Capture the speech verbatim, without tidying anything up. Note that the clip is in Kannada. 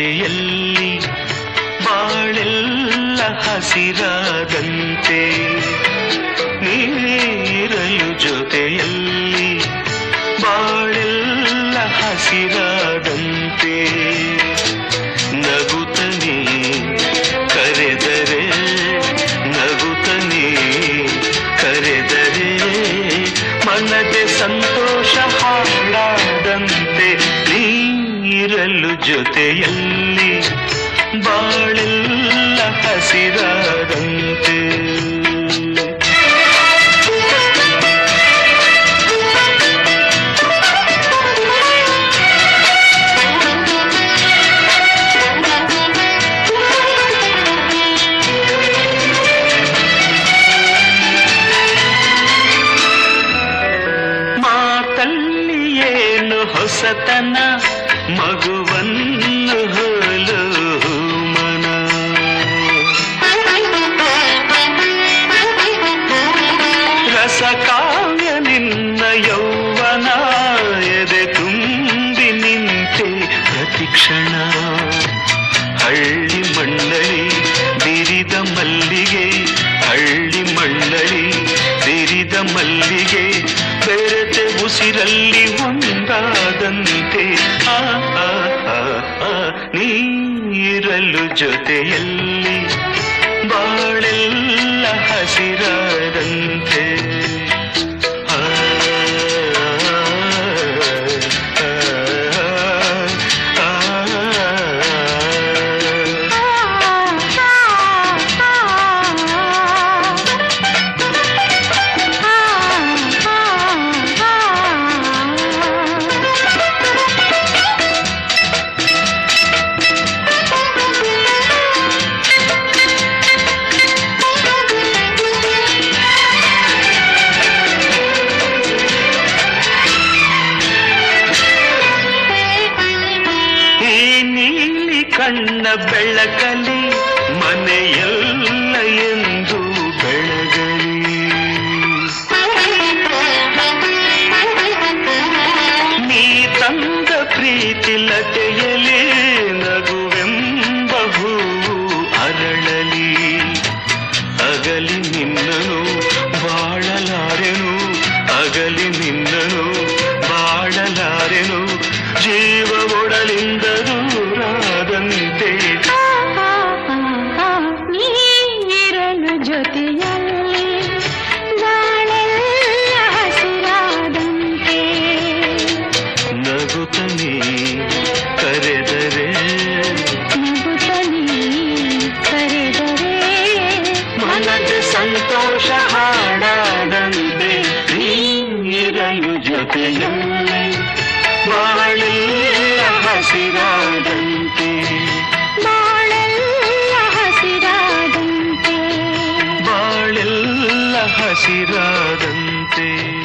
ಜೊತೆಯಲ್ಲಿ ಬಾಳೆಲ್ಲ ಹಸಿರಾದಂತೆ, ನೀರಲು ಜೊತೆಯಲ್ಲಿ ಬಾಳೆಲ್ಲ ಹಸಿರಾದಂತೆ, ನಗುತ್ತನೆ ಕರೆದರೆ ನಗುತ್ತನೆ ಕರೆದರೆ ಮನದೆ ಸಂತೋಷ ಹಾಡಾದಂತೆ, ನೀರಲು ಜೊತೆಯಲ್ಲಿ ಬಾಳೆಲ್ಲ ಹಸಿರಾದಂತೆ. ಮಾತಲ್ಲಿ ಏನು ಹೊಸತನ, ಮಗುವನ್ನು ಹೋಲು ಮನ, ರಸಕಾವ್ಯ ನಿನ್ನ ಯೌವನ, ಎದೆ ತುಂಬಿ ನಿಂತೆ ಪ್ರತಿಕ್ಷಣ, ಹಳ್ಳಿ ಮಂಡಳಿ ಬಿರಿದ ಮಲ್ಲಿಗೆ, ಹಳ್ಳಿ ಮಂಡಳಿ ಬಿರಿದ ಮಲ್ಲಿಗೆ, ಬೆರೆತೆ ಉಸಿರಲ್ಲಿ ಒಂದಾದಂತೆ, ಆ ಆ ಆ ನೀರಲು ಜೊತೆಯಲ್ಲಿ ಬಾಳೆಲ್ಲ ಹಸಿರಾದಂತೆ. ಆ ಕಣ್ಣ ಬೆಳಕಲಿ ಮನೆಯಲ್ಲ ಎಂದು ಬೆಳಗಲಿ, ನೀ ತಂದ ಪ್ರೀತಿ ಲತೆಯಲಿ ನಗುವೆಂಬ ಹೂವು ಅರಳಲಿ, ಅಗಲಿ ನಿನ್ನನು ಬಾಳಲಾರೆನು, ಅಗಲಿ ನಿನ್ನನು ಬಾಳಲಾರೆನು, ಜೀವ ಒಡಲಿಂದ ದೂರಾದಂತೆ, ನೀರಲು ಜೊತೆಯಲ್ಲಿ ಬಾಳೆಲ್ಲ ಹಸಿರಾದಂತೆ, ನಗುತ್ತನೆ ಕರೆದರೆ ನಗುತ್ತನೆ ಕರೆದರೆ ಮನದ ಸಂತೋಷ ಹಾಡಾದಂತೆ, ನೀರಲು ಜೊತೆಯಲ್ಲಿ ಬಾಳೆಲ್ಲ ಹಸಿರಾದಂತೆ, ಬಾಳೆಲ್ಲ ಹಸಿರಾದಂತೆ, ಬಾಳೆಲ್ಲ ಹಸಿರಾದಂತೆ.